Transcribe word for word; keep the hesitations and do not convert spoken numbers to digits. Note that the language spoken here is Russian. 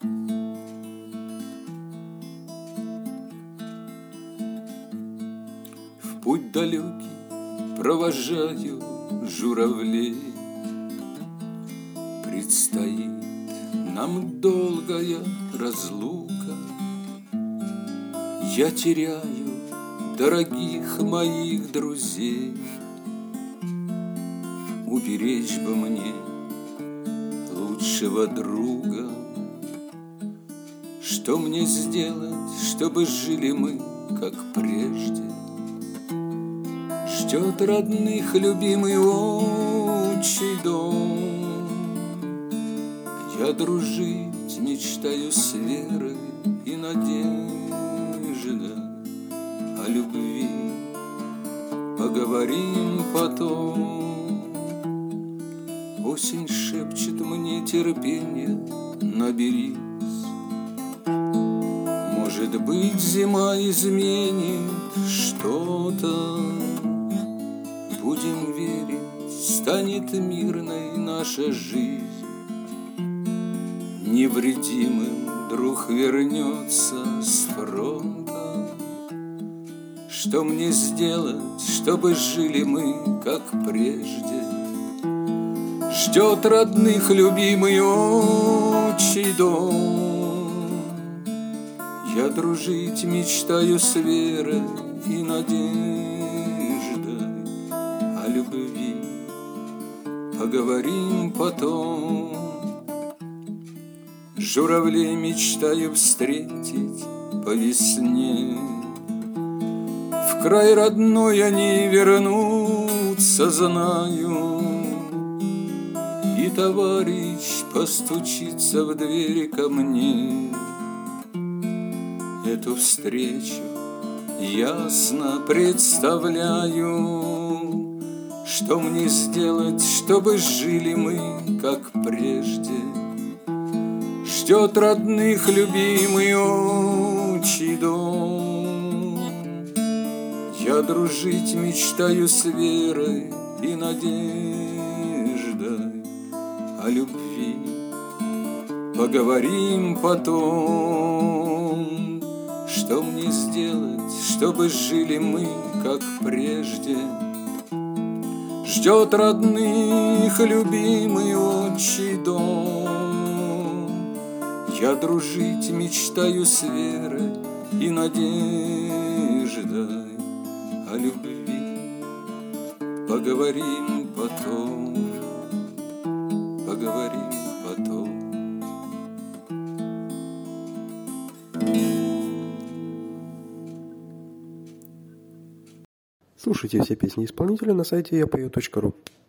В путь далекий провожаю журавлей. Предстоит нам долгая разлука. Я теряю дорогих моих друзей. Уберечь бы мне лучшего друга. Что мне сделать, чтобы жили мы, как прежде? Ждет родных любимый отчий дом. Я дружить мечтаю с верой и надеждой. О любви поговорим потом. Осень шепчет мне терпение, наберись. Может быть, зима изменит что-то. Будем верить, станет мирной наша жизнь. Невредимым друг вернется с фронта. Что мне сделать, чтобы жили мы, как прежде? Ждет родных любимый отчий дом. Я дружить мечтаю с верой и надеждой. О любви поговорим потом. Журавлей мечтаю встретить по весне. В край родной они вернутся, знаю. И товарищ постучится в двери ко мне. Эту встречу ясно представляю. Что мне сделать, чтобы жили мы, как прежде? Ждет родных любимый отчий дом. Я дружить мечтаю с верой и надеждой. О любви поговорим потом. Что мне сделать, чтобы жили мы, как прежде? Ждет родных любимый отчий дом. Я дружить мечтаю с верой и надеждой. О любви поговорим потом. Поговорим потом. Слушайте все песни исполнителя на сайте я пою точка ру.